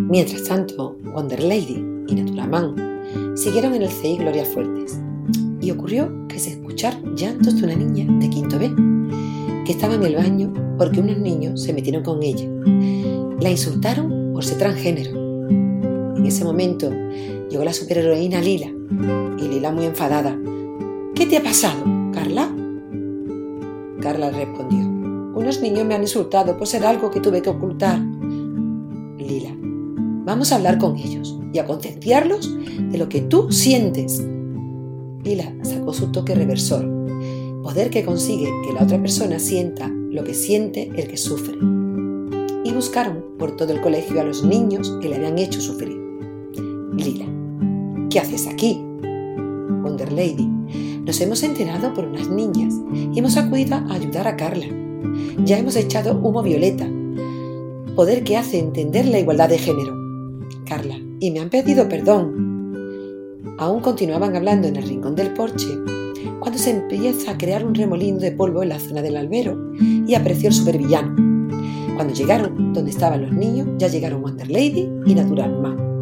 Mientras tanto, Wonder Lady y Naturaman siguieron en el CI Gloria Fuertes y ocurrió que se escucharon llantos de una niña de quinto B que estaba en el baño porque unos niños se metieron con ella. La insultaron por ser transgénero. En ese momento llegó la superheroína Lila y Lila, muy enfadada: ¿Qué te ha pasado, Carla? Carla respondió: unos niños me han insultado por ser algo que tuve que ocultar. Lila: vamos a hablar con ellos y a concienciarlos de lo que tú sientes. Lila sacó su toque reversor, poder que consigue que la otra persona sienta lo que siente el que sufre. Y buscaron por todo el colegio a los niños que le habían hecho sufrir. Lila: ¿qué haces aquí? Wonder Lady: nos hemos enterado por unas niñas y hemos acudido a ayudar a Carla. Ya hemos echado humo violeta, poder que hace entender la igualdad de género. Carla: y me han pedido perdón. Aún continuaban hablando en el rincón del porche cuando se empieza a crear un remolino de polvo en la zona del albero y apareció el supervillano. Cuando llegaron donde estaban los niños, ya llegaron Wonder Lady y Naturaman.